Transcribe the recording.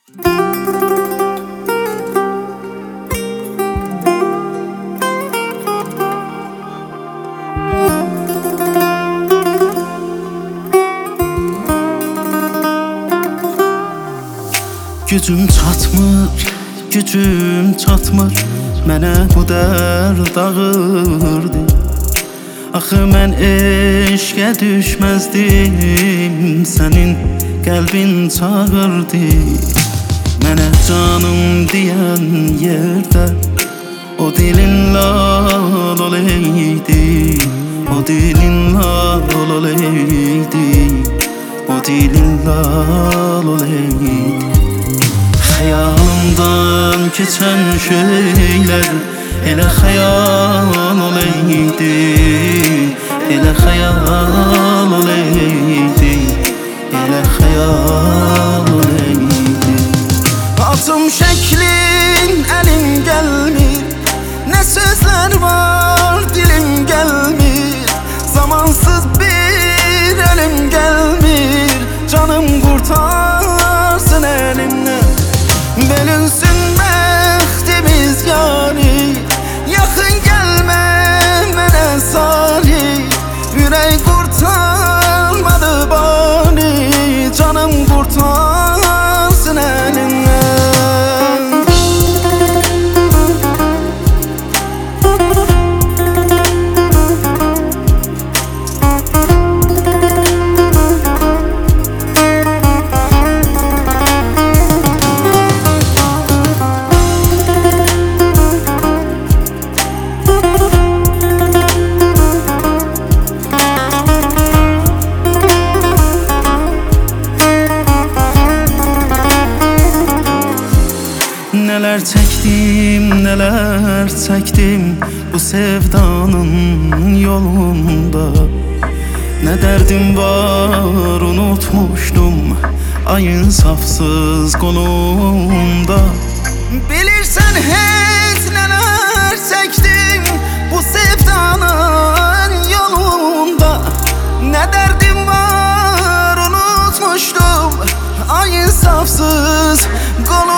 Gücüm çatmır Mənə bu dərd ağırdı. Axı mən eşqə düşməzdim, sənin qəlbin çağırdı. Mənə canım deyən yerdə o dilin lal oleydi, o dilin lal oleydi, o dilin lal oleydi. Xəyalımdan keçən şeylər elə xəyal oleydi, elə xəyal oleydi, elə xəyal oleydi. Atım şəklin əlim gəlmir, nə sözlər var dilim gəlmir. Zamansız bir əlim gəlmir, canım qurtarsın əlimdən. Bölünsün bəxtimiz yani, yaxın gəlmə mənə salih. Ürək qurtarmadı bani, canım qurtarsın əlimdən. Neler çəkdim bu sevdanın yolunda. Nə dərdim var unutmuşdum ayın safsız qolunda. Bilirsən heç neler çəkdim bu sevdanın yolunda. Nə dərdim var unutmuşdum ayın safsız qolunda.